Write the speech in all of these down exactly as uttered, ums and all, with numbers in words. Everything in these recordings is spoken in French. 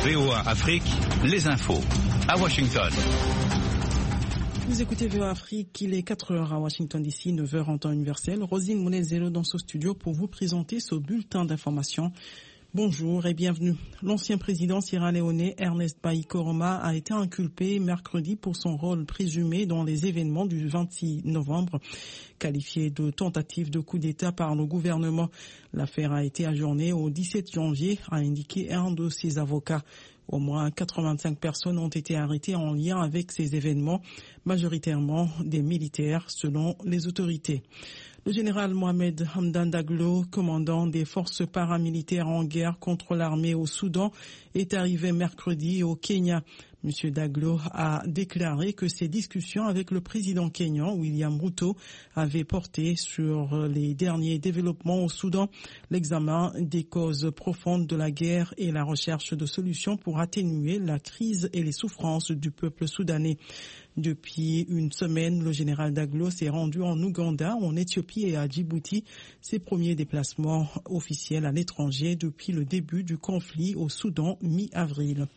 V O A Afrique, les infos à Washington. Vous écoutez V O A Afrique, il est quatre heures à Washington D C, neuf heures en temps universel. Rosine Monezero dans ce studio pour vous présenter ce bulletin d'information. Bonjour et bienvenue. L'ancien président sierra-léonais Ernest Bai Koroma a été inculpé mercredi pour son rôle présumé dans les événements du vingt-six novembre, qualifié de tentative de coup d'État par le gouvernement. L'affaire a été ajournée au dix-sept janvier, a indiqué un de ses avocats. Au moins quatre-vingt-cinq personnes ont été arrêtées en lien avec ces événements, majoritairement des militaires selon les autorités. Le général Mohamed Hamdan Daglo, commandant des forces paramilitaires en guerre contre l'armée au Soudan, est arrivé mercredi au Kenya. M. Daglo a déclaré que ses discussions avec le président kényan, William Ruto, avaient porté sur les derniers développements au Soudan, l'examen des causes profondes de la guerre et la recherche de solutions pour atténuer la crise et les souffrances du peuple soudanais. Depuis une semaine, le général Daglo s'est rendu en Ouganda, en Éthiopie et à Djibouti, ses premiers déplacements officiels à l'étranger depuis le début du conflit au Soudan mi-avril.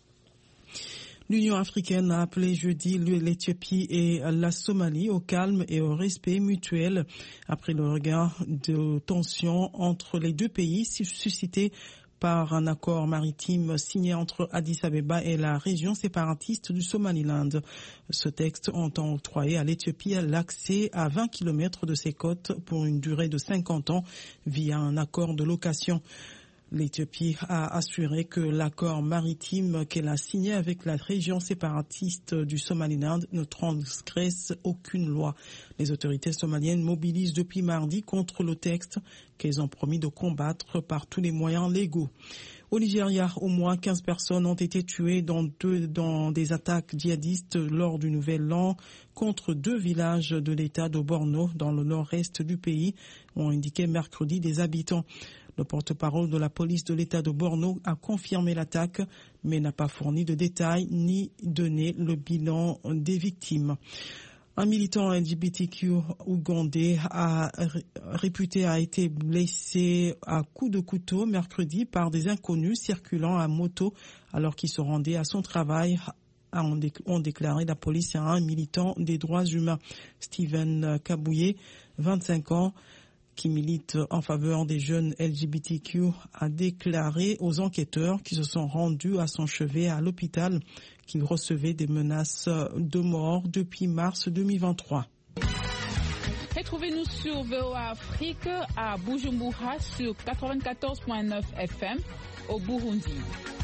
L'Union africaine a appelé jeudi l'Éthiopie et la Somalie au calme et au respect mutuel après le regain de tensions entre les deux pays suscité par un accord maritime signé entre Addis Abeba et la région séparatiste du Somaliland. Ce texte entend octroyer à l'Éthiopie l'accès à vingt kilomètres de ses côtes pour une durée de cinquante ans via un accord de location. L'Éthiopie a assuré que l'accord maritime qu'elle a signé avec la région séparatiste du Somaliland ne transgresse aucune loi. Les autorités somaliennes mobilisent depuis mardi contre le texte qu'elles ont promis de combattre par tous les moyens légaux. Au Nigeria, au moins quinze personnes ont été tuées dans, deux, dans des attaques djihadistes lors du Nouvel An contre deux villages de l'État de Borno dans le nord-est du pays, ont indiqué mercredi des habitants. Le porte-parole de la police de l'État de Borno a confirmé l'attaque, mais n'a pas fourni de détails ni donné le bilan des victimes. Un militant L G B T Q ougandais a réputé a été blessé à coups de couteau mercredi par des inconnus circulant à moto alors qu'il se rendait à son travail, ont déclaré la police à un militant des droits humains. Steven Kabouye, vingt-cinq ans, qui milite en faveur des jeunes L G B T Q, a déclaré aux enquêteurs qui se sont rendus à son chevet à l'hôpital qu'il recevait des menaces de mort depuis mars deux mille vingt-trois. Retrouvez-nous sur V O A Afrique à Bujumbura sur quatre-vingt-quatorze virgule neuf F M au Burundi.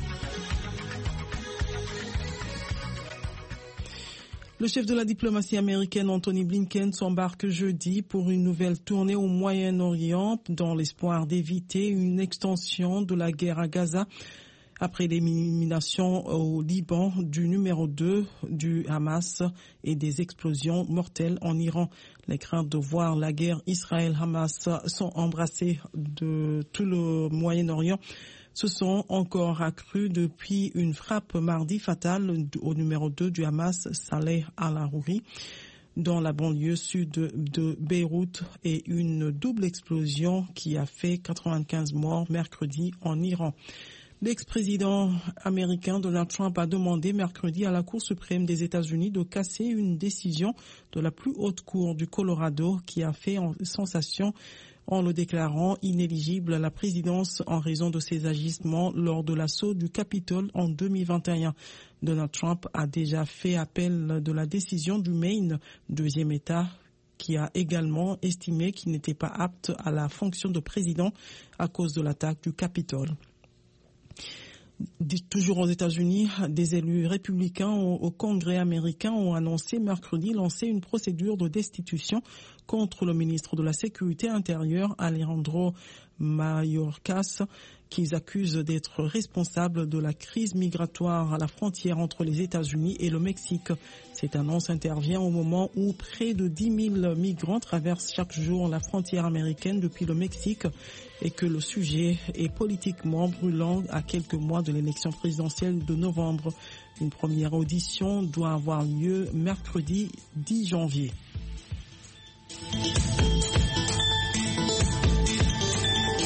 Le chef de la diplomatie américaine, Anthony Blinken, s'embarque jeudi pour une nouvelle tournée au Moyen-Orient dans l'espoir d'éviter une extension de la guerre à Gaza après l'élimination au Liban du numéro deux du Hamas et des explosions mortelles en Iran. Les craintes de voir la guerre Israël-Hamas sont embrassées de tout le Moyen-Orient se sont encore accrues depuis une frappe mardi fatale au numéro deux du Hamas, Saleh al-Arouri, dans la banlieue sud de Beyrouth, et une double explosion qui a fait quatre-vingt-quinze morts mercredi en Iran. L'ex-président américain Donald Trump a demandé mercredi à la Cour suprême des États-Unis de casser une décision de la plus haute cour du Colorado qui a fait sensation en le déclarant inéligible à la présidence en raison de ses agissements lors de l'assaut du Capitole en deux mille vingt et un. Donald Trump a déjà fait appel de la décision du Maine, deuxième État, qui a également estimé qu'il n'était pas apte à la fonction de président à cause de l'attaque du Capitole. Toujours aux États-Unis, des élus républicains au Congrès américain ont annoncé mercredi lancer une procédure de destitution contre le ministre de la Sécurité intérieure, Alejandro Mayorkas, qu'ils accusent d'être responsable de la crise migratoire à la frontière entre les États-Unis et le Mexique. Cette annonce intervient au moment où près de dix mille migrants traversent chaque jour la frontière américaine depuis le Mexique et que le sujet est politiquement brûlant à quelques mois de l'élection présidentielle de novembre. Une première audition doit avoir lieu mercredi dix janvier.